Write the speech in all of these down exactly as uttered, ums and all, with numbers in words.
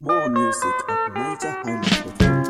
More music at niger highlights dot com.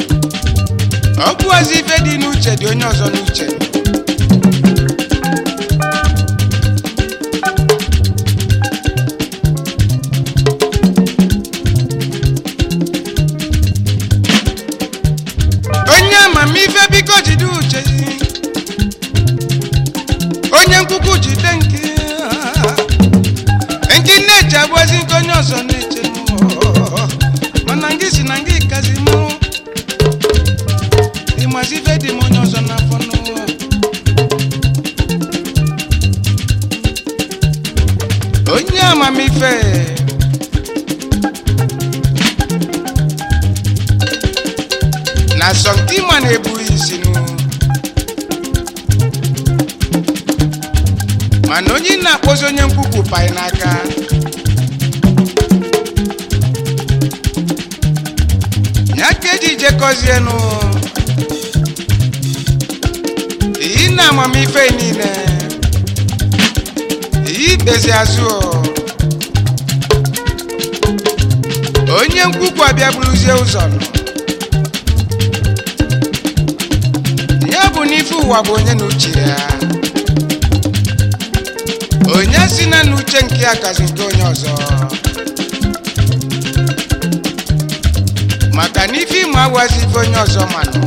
Ọkụ ozi ife dị n'uche dị onye ọzọ n'uche. kuku jitenki enki necha bozi konyo so neche manangi sinangi kazimu imasi fedi monyo so na fono onya mami fe na sonti mane bu isinu manonyi na pozo nye mpuku pai naka nyake dije kozienu ina mami fe nine i bezi azuo onye mpuku abia buluzie uzono nyabu nifu wabo onye nuchi ya onye si na n'uche nke akazi nke onye ọzọ maka n'ife ịmụ awazi ife onye ọzọ manụ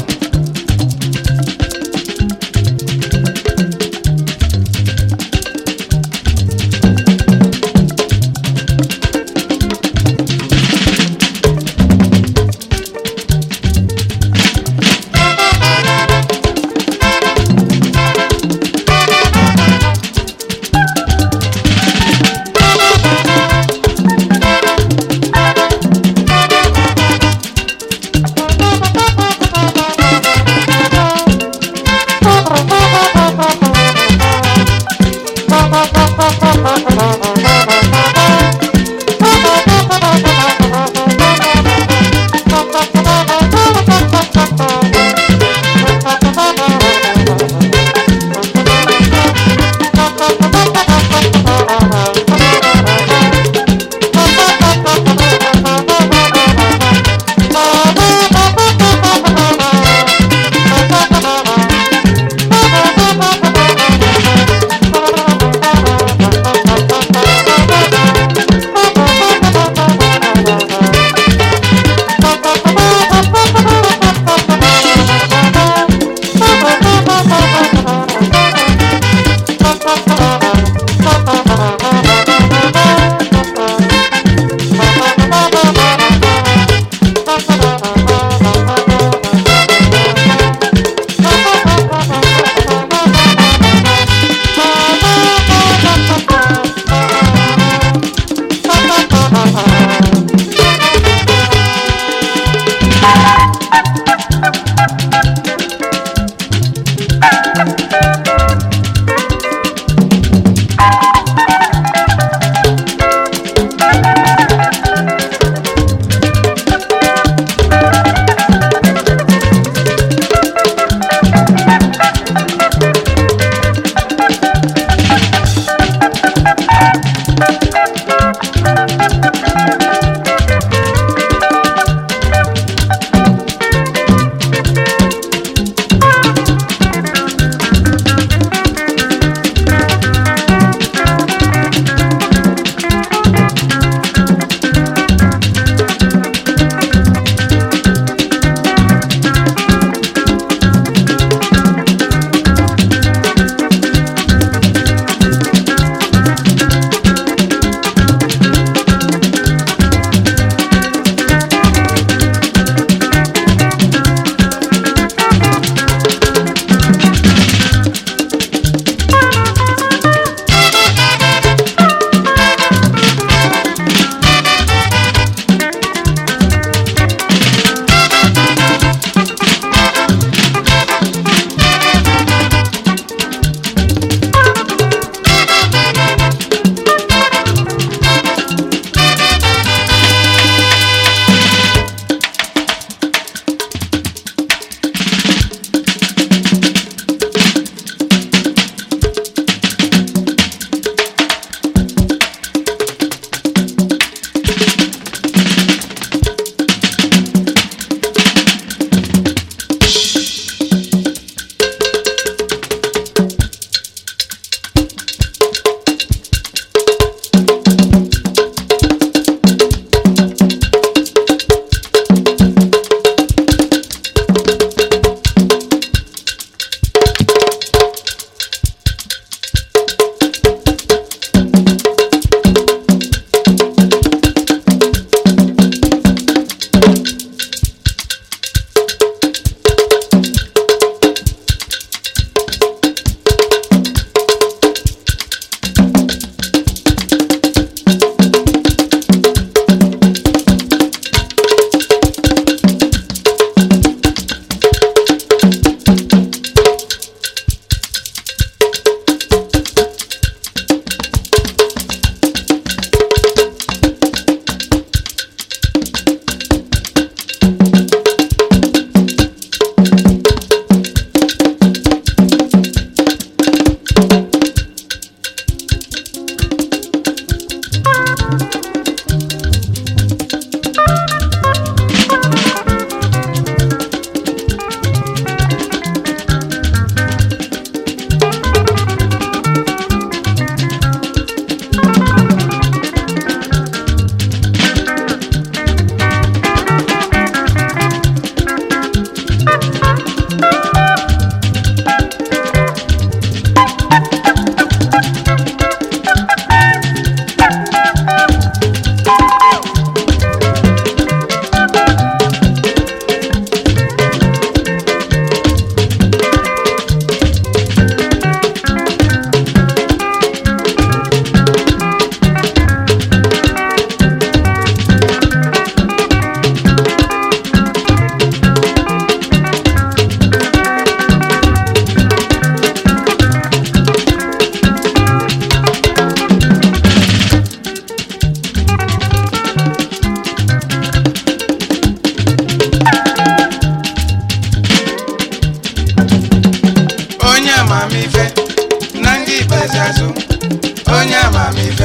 bezi azụ onye amamife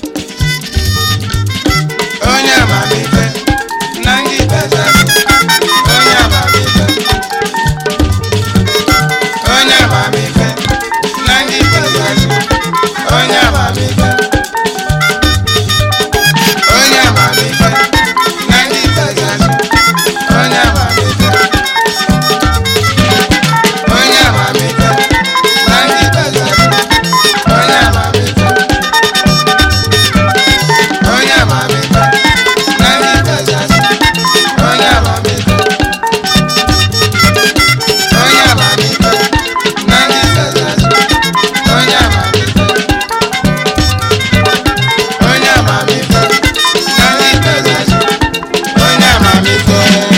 onye amamife na ndị bezi azụ onye amamife onye amamife na ndị bezi azụ onye amamife onye amamife na ndị bezi azụ onye amamife onye amamife na ndị bezi azụ onye amamife onye amamife na ndị bezi azụ onye amamife onye amamife na ndị bezi azụ onye amamife onye amamife na ndị bezi azụ onye amamife.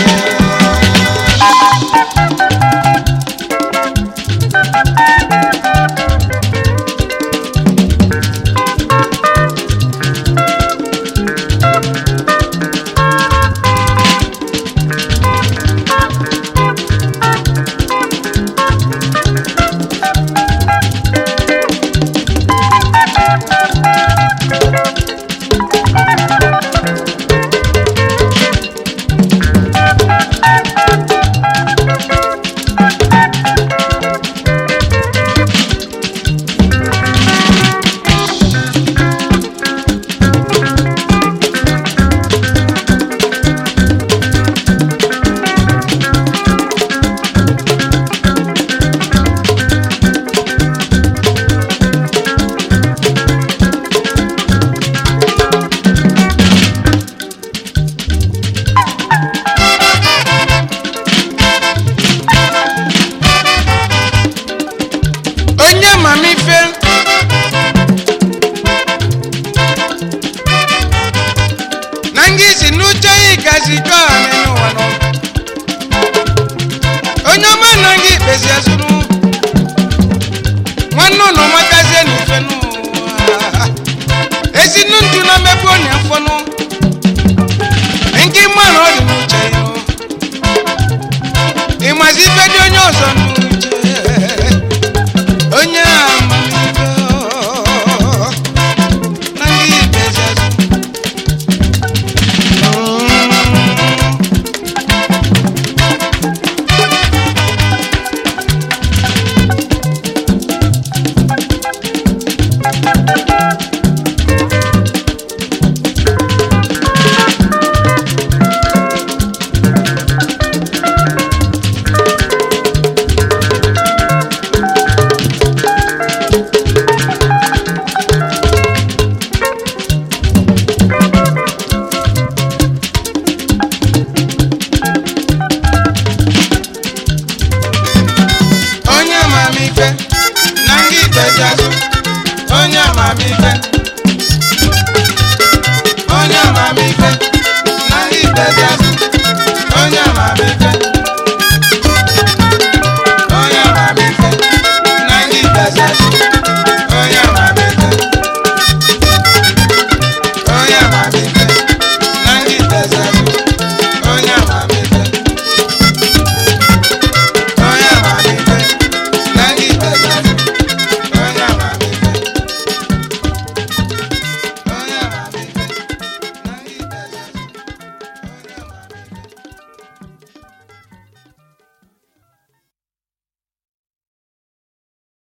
Onye amamife na ngị si n'uche ịgazi ka n'ụwa nọ onye ọma na ngị kpezi azụrụ nwanne ụlọ makazie n'ife n'ụwa ezi ndụ na mmepe onye afọnụ nke mmanụ ọ dị n'uche ịmazi ife dị onye ọzọ n'uche onye amamife na ndị bezi azụ onye amamife na ndị bezi azụ onye amamife